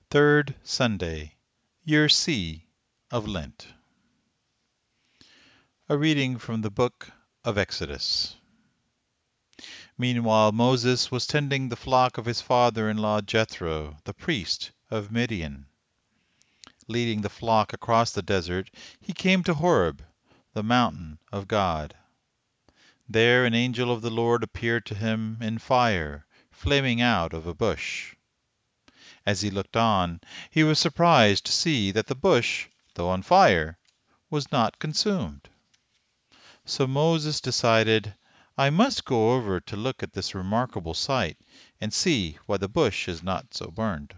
Third Sunday, Year C of Lent. A reading from the book of Exodus. Meanwhile Moses was tending the flock of his father-in-law Jethro, the priest of Midian. Leading the flock across the desert, he came to Horeb, the mountain of God. There an angel of the Lord appeared to him in fire, flaming out of a bush. As he looked on, he was surprised to see that the bush, though on fire, was not consumed. So Moses decided, I must go over to look at this remarkable sight and see why the bush is not so burned.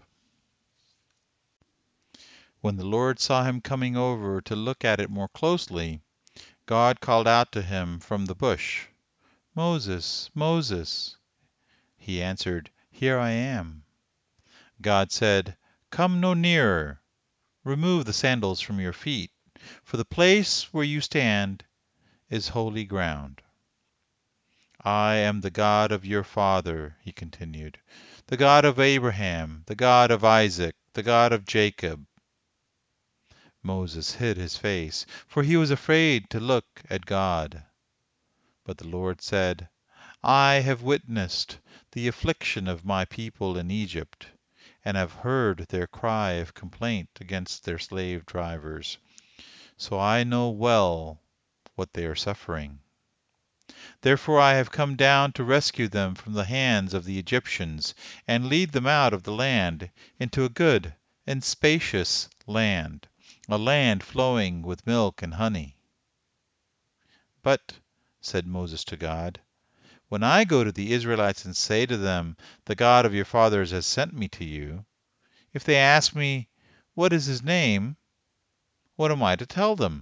When the Lord saw him coming over to look at it more closely, God called out to him from the bush, Moses, Moses. He answered, Here I am. God said, Come no nearer. Remove the sandals from your feet, for the place where you stand is holy ground. I am the God of your father, he continued, the God of Abraham, the God of Isaac, the God of Jacob. Moses hid his face, for he was afraid to look at God. But the Lord said, I have witnessed the affliction of my people in Egypt, and have heard their cry of complaint against their slave drivers. So I know well what they are suffering. Therefore I have come down to rescue them from the hands of the Egyptians, and lead them out of the land into a good and spacious land, a land flowing with milk and honey. But, said Moses to God, when I go to the Israelites and say to them, The God of your fathers has sent me to you, if they ask me, What is his name? What am I to tell them?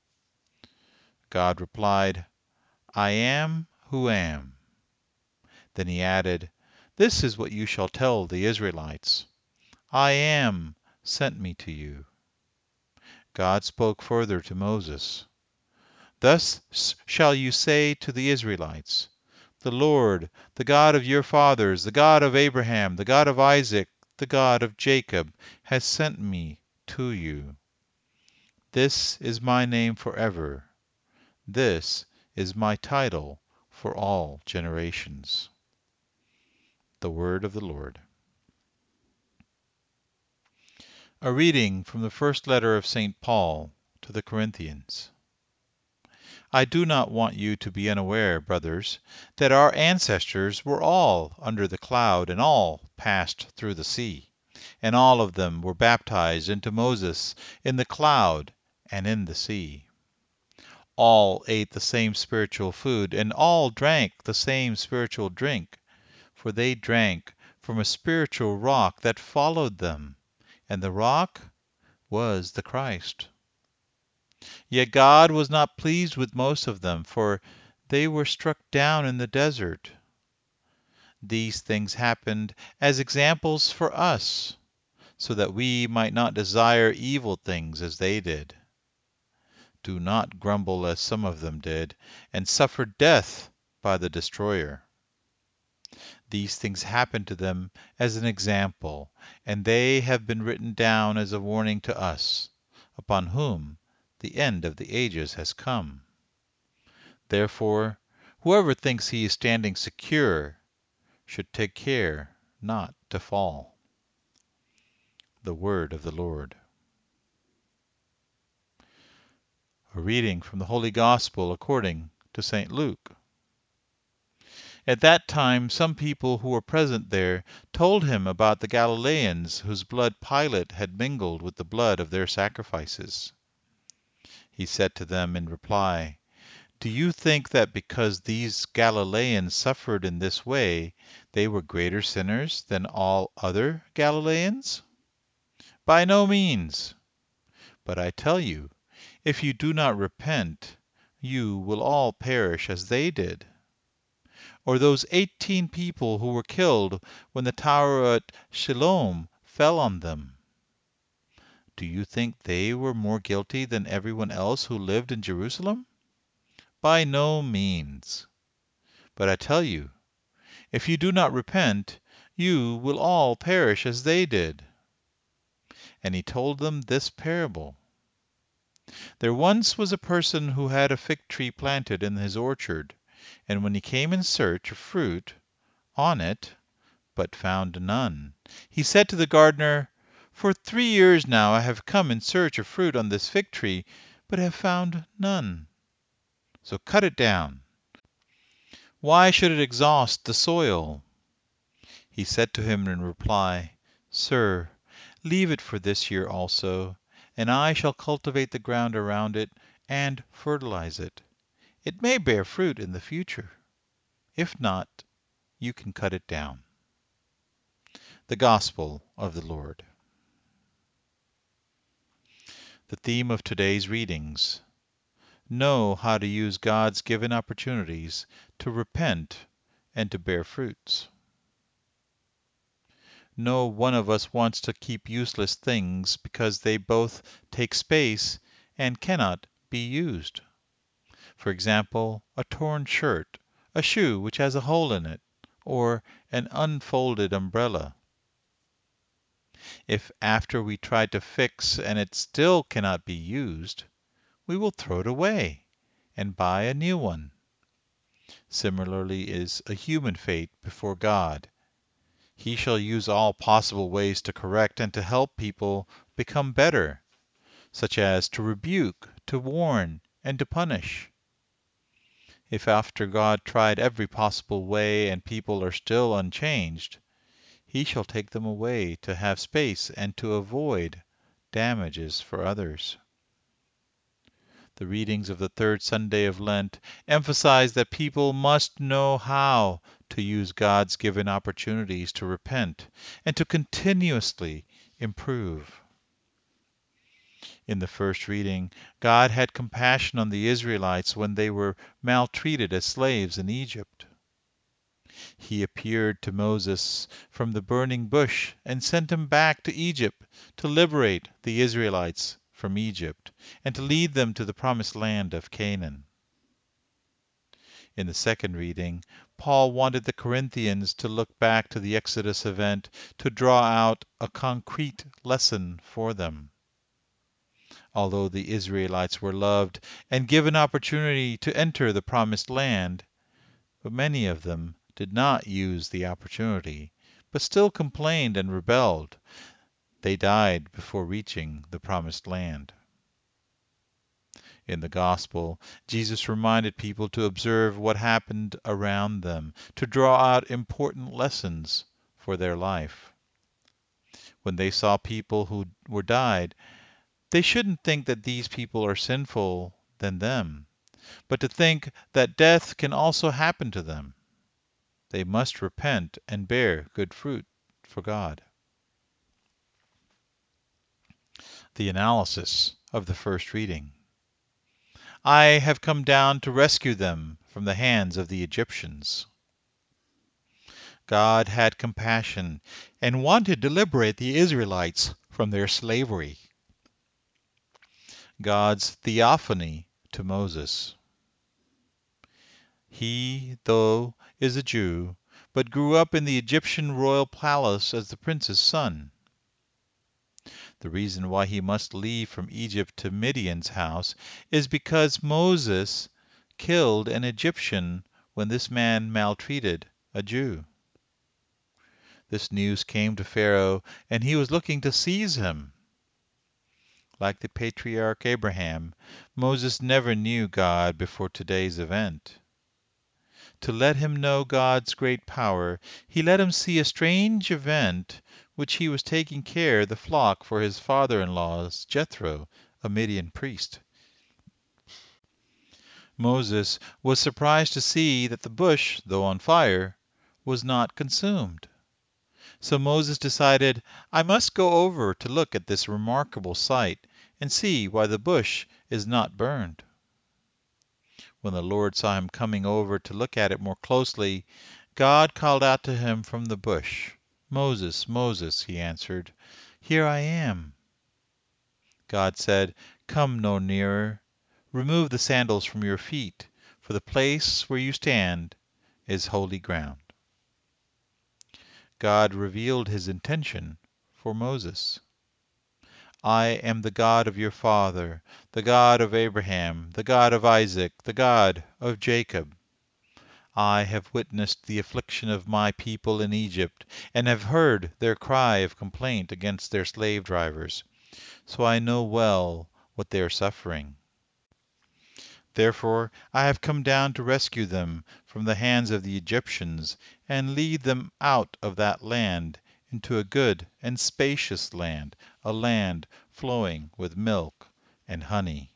God replied, I am who am. Then he added, This is what you shall tell the Israelites. I am sent me to you. God spoke further to Moses. Thus shall you say to the Israelites, The Lord, the God of your fathers, the God of Abraham, the God of Isaac, the God of Jacob, has sent me to you. This is my name forever. This is my title for all generations. The word of the Lord. A reading from the first letter of St. Paul to the Corinthians. I do not want you to be unaware, brothers, that our ancestors were all under the cloud and all passed through the sea, and all of them were baptized into Moses in the cloud and in the sea. All ate the same spiritual food, and all drank the same spiritual drink, for they drank from a spiritual rock that followed them, and the rock was the Christ. Yet God was not pleased with most of them, for they were struck down in the desert. These things happened as examples for us, so that we might not desire evil things as they did. Do not grumble as some of them did, and suffer death by the destroyer. These things happened to them as an example, and they have been written down as a warning to us, upon whom the end of the ages has come. Therefore, whoever thinks he is standing secure should take care not to fall. The word of the Lord. A reading from the Holy Gospel according to St. Luke. At that time some people who were present there told him about the Galileans whose blood Pilate had mingled with the blood of their sacrifices. He said to them in reply, Do you think that because these Galileans suffered in this way, they were greater sinners than all other Galileans? By no means. But I tell you, if you do not repent, you will all perish as they did. Or those 18 people who were killed when the tower at Siloam fell on them. Do you think they were more guilty than everyone else who lived in Jerusalem? By no means. But I tell you, if you do not repent, you will all perish as they did. and he told them this parable. There once was a person who had a fig tree planted in his orchard, and when he came in search of fruit on it, but found none, he said to the gardener, "For 3 years now I have come in search of fruit on this fig tree, but have found none. So cut it down. Why should it exhaust the soil?" He said to him in reply, "Sir, leave it for this year also, and I shall cultivate the ground around it and fertilize it. It may bear fruit in the future. If not, you can cut it down." The Gospel of the Lord. The theme of today's readings: know how to use God's given opportunities to repent and to bear fruits. No one of us wants to keep useless things because they both take space and cannot be used. For example, a torn shirt, a shoe which has a hole in it, or an unfolded umbrella. If after we try to fix and it still cannot be used, we will throw it away and buy a new one. Similarly is a human fate before God. He shall use all possible ways to correct and to help people become better, such as to rebuke, to warn, and to punish. If after God tried every possible way and people are still unchanged, he shall take them away to have space and to avoid damages for others. The readings of the third Sunday of Lent emphasize that people must know how to use God's given opportunities to repent and to continuously improve. In the first reading, God had compassion on the Israelites when they were maltreated as slaves in Egypt. He appeared to Moses from the burning bush and sent him back to Egypt to liberate the Israelites from Egypt and to lead them to the promised land of Canaan. In the second reading, Paul wanted the Corinthians to look back to the Exodus event to draw out a concrete lesson for them. Although the Israelites were loved and given opportunity to enter the promised land, but many of them did not use the opportunity, but still complained and rebelled. They died before reaching the promised land. In the Gospel, Jesus reminded people to observe what happened around them, to draw out important lessons for their life. When they saw people who were died, they shouldn't think that these people are sinful than them, but to think that death can also happen to them. They must repent and bear good fruit for God. The analysis of the first reading. I have come down to rescue them from the hands of the Egyptians. God had compassion and wanted to liberate the Israelites from their slavery. God's theophany to Moses. He, though, is a Jew, but grew up in the Egyptian royal palace as the prince's son. The reason why he must leave from Egypt to Midian's house is because Moses killed an Egyptian when this man maltreated a Jew. This news came to Pharaoh, and he was looking to seize him. Like the patriarch Abraham, Moses never knew God before today's event. To let him know God's great power, he let him see a strange event which he was taking care of the flock for his father-in-law's Jethro, a Midian priest. Moses was surprised to see that the bush, though on fire, was not consumed. So Moses decided, I must go over to look at this remarkable sight and see why the bush is not burned. When the Lord saw him coming over to look at it more closely, God called out to him from the bush. Moses, Moses, he answered. Here I am. God said, Come no nearer. Remove the sandals from your feet, for the place where you stand is holy ground. God revealed his intention for Moses. I am the God of your father, the God of Abraham, the God of Isaac, the God of Jacob. I have witnessed the affliction of my people in Egypt, and have heard their cry of complaint against their slave drivers, so I know well what they are suffering. Therefore I have come down to rescue them from the hands of the Egyptians, and lead them out of that land into a good and spacious land, a land flowing with milk and honey.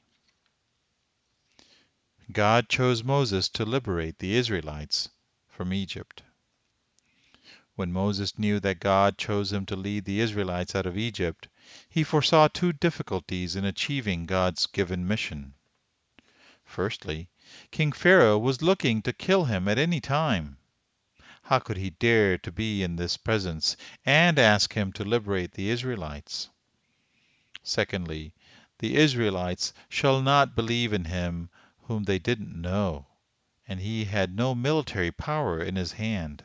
God chose Moses to liberate the Israelites from Egypt. When Moses knew that God chose him to lead the Israelites out of Egypt, he foresaw two difficulties in achieving God's given mission. Firstly, King Pharaoh was looking to kill him at any time. How could he dare to be in this presence and ask him to liberate the Israelites? Secondly, the Israelites shall not believe in him whom they didn't know, and he had no military power in his hand.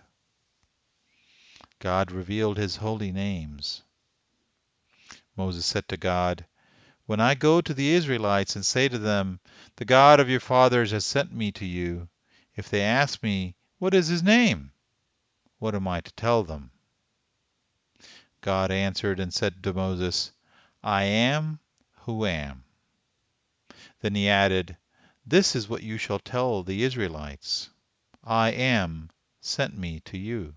God revealed his holy names. Moses said to God, "When I go to the Israelites and say to them, 'The God of your fathers has sent me to you,' if they ask me, 'What is his name?' what am I to tell them?" God answered and said to Moses, "I am who am." Then he added, "This is what you shall tell the Israelites: 'I am sent me to you.'"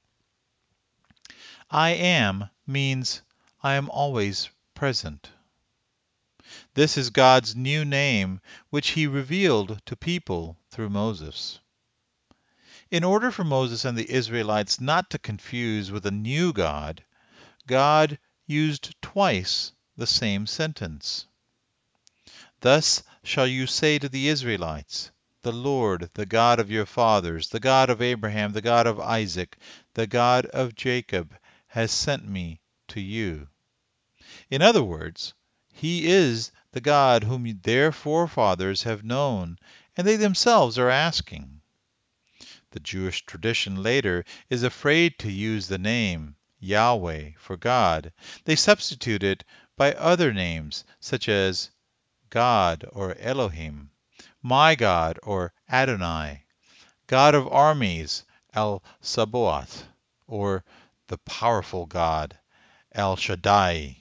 I am means I am always present. This is God's new name, which he revealed to people through Moses. In order for Moses and the Israelites not to confuse with a new God, God used twice the same sentence. "Thus shall you say to the Israelites, 'The Lord, the God of your fathers, the God of Abraham, the God of Isaac, the God of Jacob, has sent me to you.'" In other words, he is the God whom their forefathers have known, and they themselves are asking. The Jewish tradition later is afraid to use the name Yahweh for God. They substitute it by other names, such as God or Elohim, my God or Adonai, God of armies, El Sabaoth, or the powerful God, El Shaddai.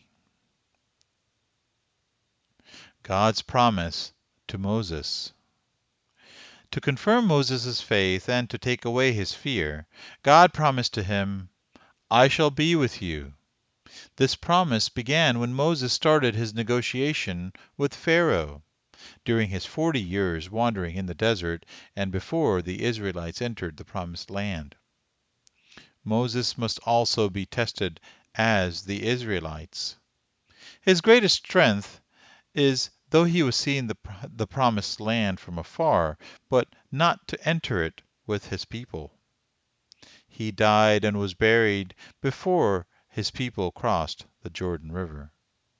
God's promise to Moses. To confirm Moses' faith and to take away his fear, God promised to him, "I shall be with you." This promise began when Moses started his negotiation with Pharaoh, during his 40 years wandering in the desert and before the Israelites entered the promised land. Moses must also be tested as the Israelites. His greatest strength is though he was seeing the promised land from afar, but not to enter it with his people. He died and was buried before his people crossed the Jordan River.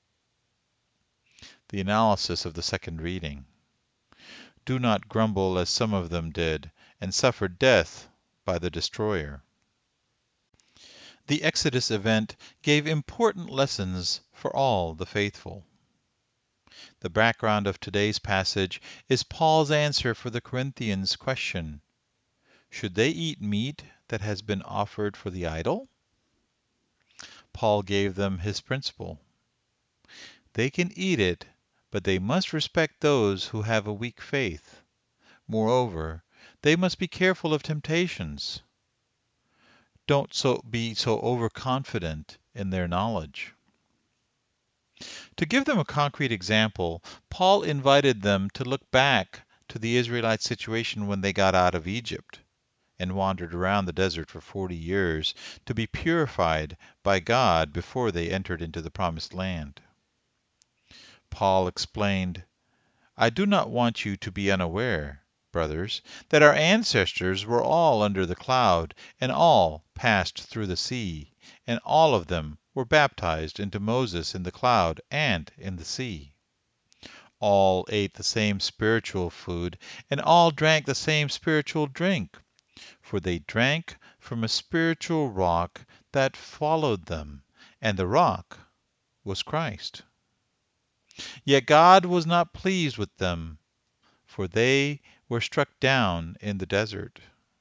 The analysis of the second reading. Do not grumble as some of them did, and suffered death by the destroyer. The Exodus event gave important lessons for all the faithful. The background of today's passage is Paul's answer for the Corinthians' question: should they eat meat that has been offered for the idol? Paul gave them his principle. They can eat it, but they must respect those who have a weak faith. Moreover, they must be careful of temptations. Don't be so overconfident in their knowledge. To give them a concrete example, Paul invited them to look back to the Israelite situation when they got out of Egypt and wandered around the desert for 40 years to be purified by God before they entered into the promised land. Paul explained, "I do not want you to be unaware, brothers, that our ancestors were all under the cloud, and all passed through the sea, and all of them were baptized into Moses in the cloud and in the sea. All ate the same spiritual food, and all drank the same spiritual drink, for they drank from a spiritual rock that followed them, and the rock was Christ. Yet God was not pleased with them, for they were struck down in the desert.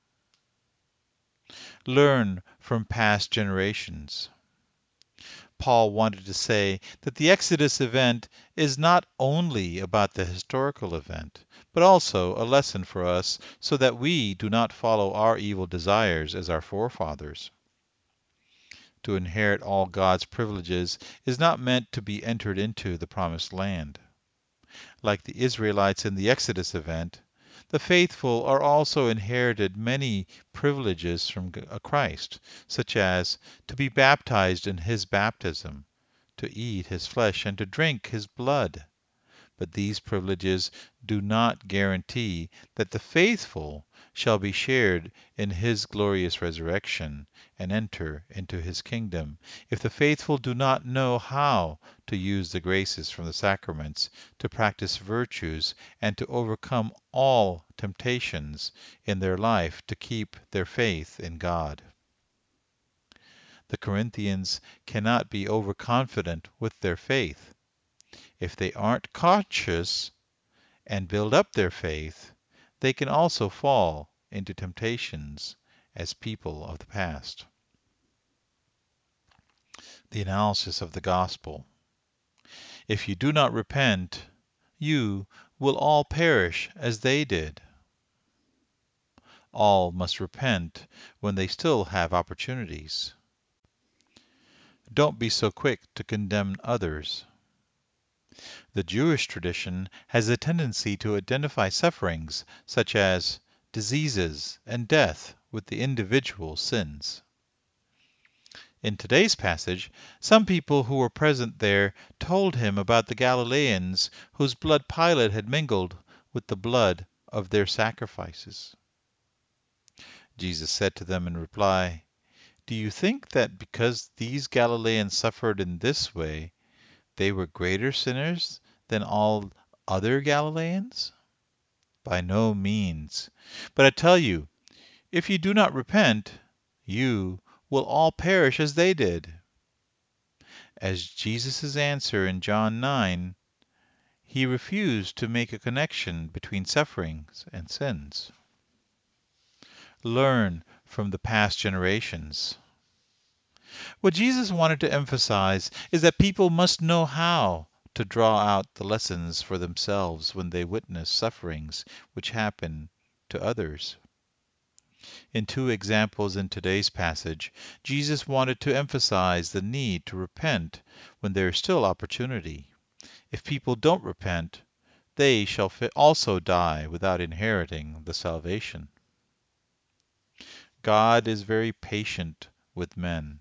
Learn from past generations. Paul wanted to say that the Exodus event is not only about the historical event, but also a lesson for us so that we do not follow our evil desires as our forefathers. To inherit all God's privileges is not meant to be entered into the promised land. Like the Israelites in the Exodus event, the faithful are also inherited many privileges from Christ, such as to be baptized in his baptism, to eat his flesh and to drink his blood. But these privileges do not guarantee that the faithful shall be shared in his glorious resurrection and enter into his kingdom if the faithful do not know how to use the graces from the sacraments, to practice virtues, and to overcome all temptations in their life to keep their faith in God. The Corinthians cannot be overconfident with their faith. If they aren't cautious and build up their faith, they can also fall into temptations as people of the past. The analysis of the gospel. If you do not repent, you will all perish as they did. All must repent when they still have opportunities. Don't be so quick to condemn others. The Jewish tradition has a tendency to identify sufferings such as diseases and death with the individual sins. In today's passage, some people who were present there told him about the Galileans whose blood Pilate had mingled with the blood of their sacrifices. Jesus said to them in reply, "Do you think that because these Galileans suffered in this way, they were greater sinners than all other Galileans? By no means. But I tell you, if you do not repent, you will all perish as they did." As Jesus' answer in John 9, he refused to make a connection between sufferings and sins. Learn from the past generations. What Jesus wanted to emphasize is that people must know how to draw out the lessons for themselves when they witness sufferings which happen to others. In two examples in today's passage, Jesus wanted to emphasize the need to repent when there is still opportunity. If people don't repent, they shall also die without inheriting the salvation. God is very patient with men.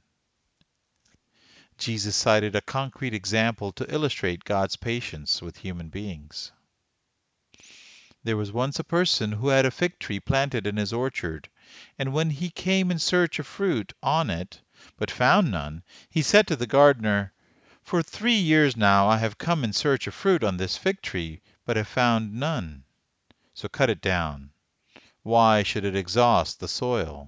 Jesus cited a concrete example to illustrate God's patience with human beings. There was once a person who had a fig tree planted in his orchard, and when he came in search of fruit on it, but found none, he said to the gardener, "For 3 years now I have come in search of fruit on this fig tree, but have found none. So cut it down. Why should it exhaust the soil?"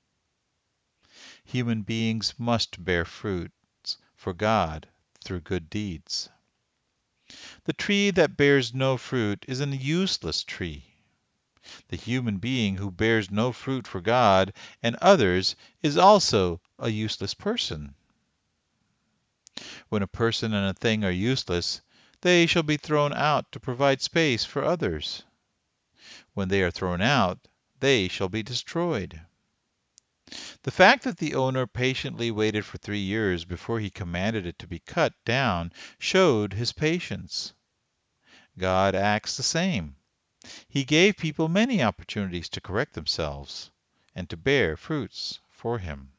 Human beings must bear fruits for God through good deeds. The tree that bears no fruit is an useless tree. The human being who bears no fruit for God and others is also a useless person. When a person and a thing are useless, they shall be thrown out to provide space for others. When they are thrown out, they shall be destroyed. The fact that the owner patiently waited for 3 years before he commanded it to be cut down showed his patience. God acts the same. He gave people many opportunities to correct themselves and to bear fruits for him.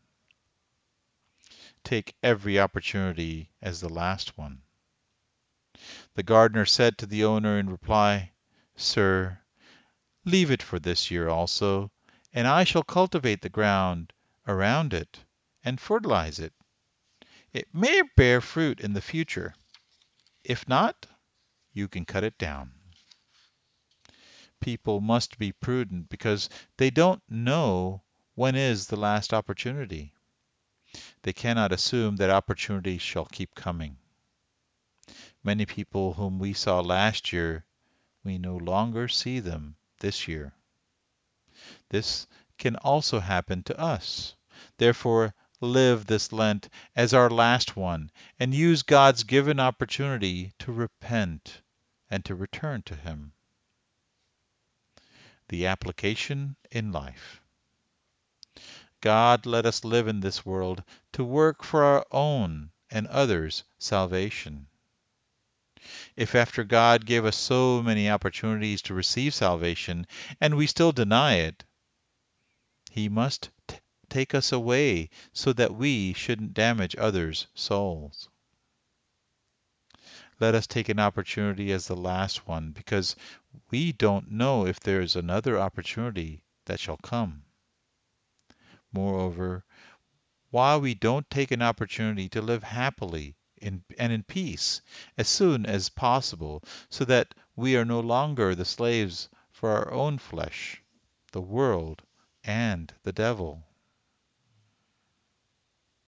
Take every opportunity as the last one. The gardener said to the owner in reply, "Sir, leave it for this year also, and I shall cultivate the ground around it and fertilize it. It may bear fruit in the future. If not, you can cut it down." People must be prudent because they don't know when is the last opportunity. They cannot assume that opportunities shall keep coming. Many people whom we saw last year, we no longer see them this year. This can also happen to us. Therefore, live this Lent as our last one and use God's given opportunity to repent and to return to Him. The application in life. God let us live in this world to work for our own and others' salvation. If after God gave us so many opportunities to receive salvation and we still deny it, He must take us away so that we shouldn't damage others' souls. Let us take an opportunity as the last one, because we don't know if there is another opportunity that shall come. Moreover, while we don't take an opportunity to live happily and in peace as soon as possible, so that we are no longer the slaves for our own flesh, the world, and the devil.